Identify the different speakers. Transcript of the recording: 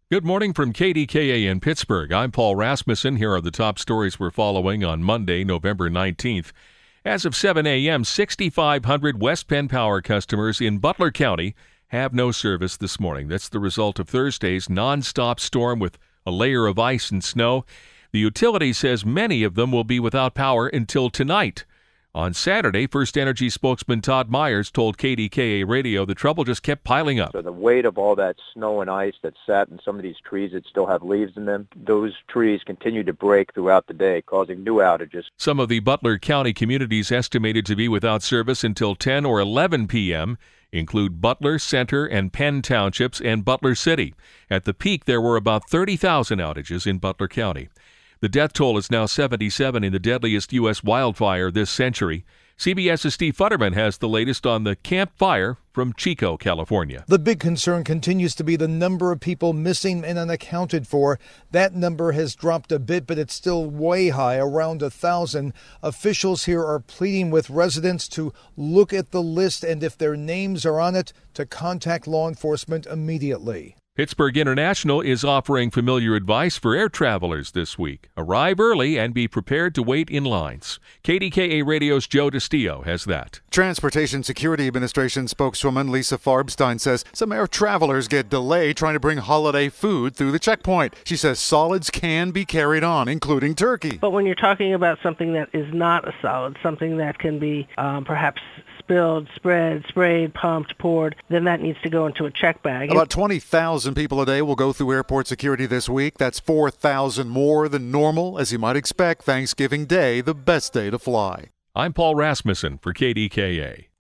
Speaker 1: Good morning from KDKA in Pittsburgh. I'm Paul Rasmussen. Here are the top stories we're following on Monday, November 19th. As of 7 a.m., 6,500 West Penn Power customers in Butler County have no service this morning. That's the result of Thursday's nonstop storm with a layer of ice and snow. The utility says many of them will be without power until tonight. On Saturday, First Energy spokesman Todd Myers told KDKA Radio the trouble just kept piling up.
Speaker 2: So the weight of all that snow and ice that sat in some of these trees that still have leaves in them, those trees continue to break throughout the day, causing new outages.
Speaker 1: Some of the Butler County communities estimated to be without service until 10 or 11 p.m. include Butler, Center, and Penn Townships and Butler City. At the peak, there were about 30,000 outages in Butler County. The death toll is now 77 in the deadliest U.S. wildfire this century. CBS's Steve Futterman has the latest on the Camp Fire from Chico, California.
Speaker 3: The big concern continues to be the number of people missing and unaccounted for. That number has dropped a bit, but it's still way high, around 1,000. Officials here are pleading with residents to look at the list and if their names are on it, to contact law enforcement immediately.
Speaker 1: Pittsburgh International is offering familiar advice for air travelers this week. Arrive early and be prepared to wait in lines. KDKA Radio's Joe DiStio has that.
Speaker 4: Transportation Security Administration spokeswoman Lisa Farbstein says some air travelers get delayed trying to bring holiday food through the checkpoint. She says solids can be carried on, including turkey.
Speaker 5: But when you're talking about something that is not a solid, something that can be perhaps spilled, spread, sprayed, pumped, poured, then that needs to go into a check bag.
Speaker 4: About 20,000 people a day will go through airport security this week. That's 4,000 more than normal. As you might expect, Thanksgiving Day, the best day to fly.
Speaker 1: I'm Paul Rasmussen for KDKA.